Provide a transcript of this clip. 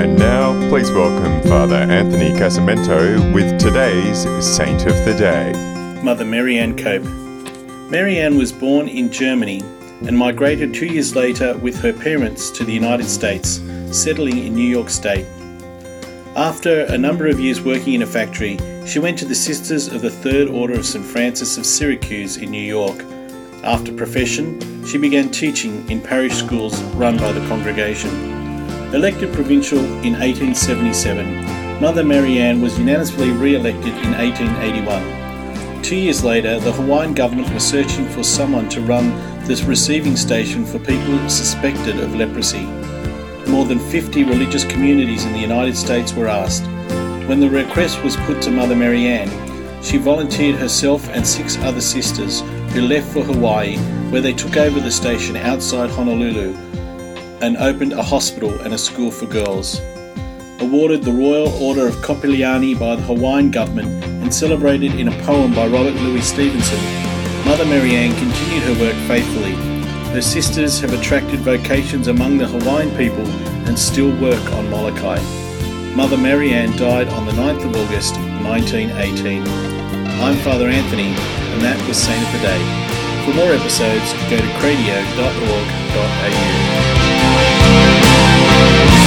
And now, please welcome Father Anthony Casamento with today's Saint of the Day. Mother Mary Ann Cope. Mary Ann was born in Germany and migrated 2 years later with her parents to the United States, settling in New York State. After a number of years working in a factory, she went to the Sisters of the Third Order of St. Francis of Syracuse in New York. After profession, she began teaching in parish schools run by the congregation. Elected provincial in 1877, Mother Mary Ann was unanimously re-elected in 1881. 2 years later, the Hawaiian government was searching for someone to run this receiving station for people suspected of leprosy. More than 50 religious communities in the United States were asked. When the request was put to Mother Mary Ann, she volunteered herself and 6 other sisters who left for Hawaii, where they took over the station outside Honolulu and opened a hospital and a school for girls. Awarded the Royal Order of Kapiolani by the Hawaiian government and celebrated in a poem by Robert Louis Stevenson, Mother Mary Ann continued her work faithfully. Her sisters have attracted vocations among the Hawaiian people and still work on Molokai. Mother Mary Ann died on the 9th of August 1918. I'm Father Anthony, and that was Saint of the Day. For more episodes, go to cradio.org.au.